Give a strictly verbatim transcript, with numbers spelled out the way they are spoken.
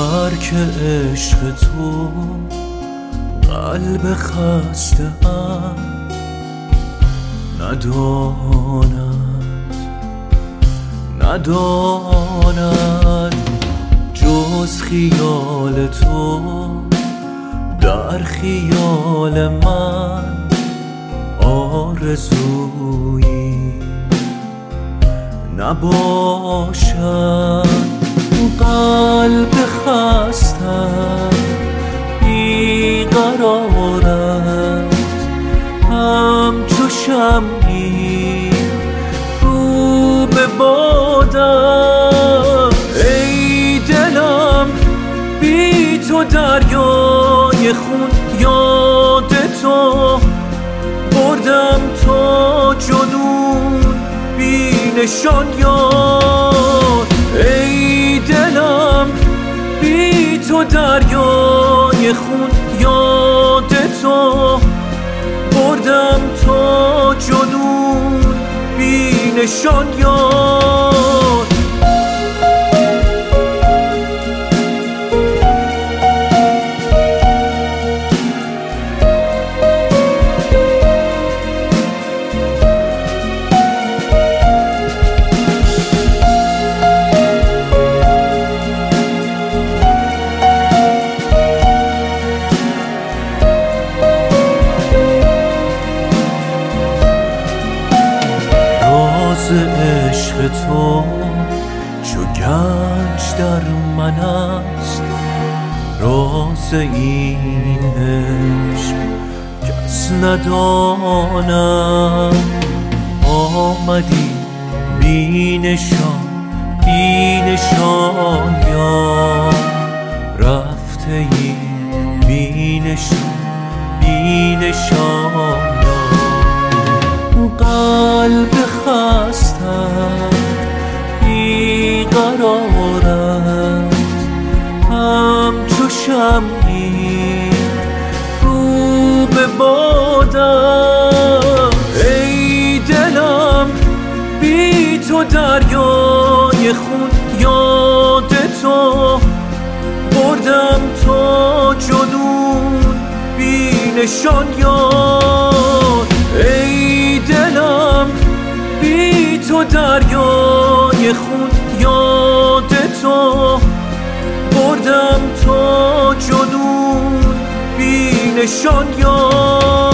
ترک عشق تو قلب خسته ام نداند نداند جز خیال تو در خیال من آرزویی نباشد. قلب خستم بیقرارت همچو شمعی رو به بادم. ای دلم بی تو دریای خون یاد تو بردم تا جنون بی نشان یار. ای دلم بی تو دریای خون یاد تو بردم تا جنون بی نشان یار. عشق تو چو گنج در من است، راز این عشق کس نداند. آمدی بی نشان بی نشان یار، رفته ای بی نشان بی نشان یار. قلب خستم بیقرارت همچو شمعی رو به بادم. ای دلم بی تو دریای خون یاد تو بردم تا جنون بی نشان یار. ای دلم بی تو دریای خون یاد تو بردم تا جنون بی نشان یار.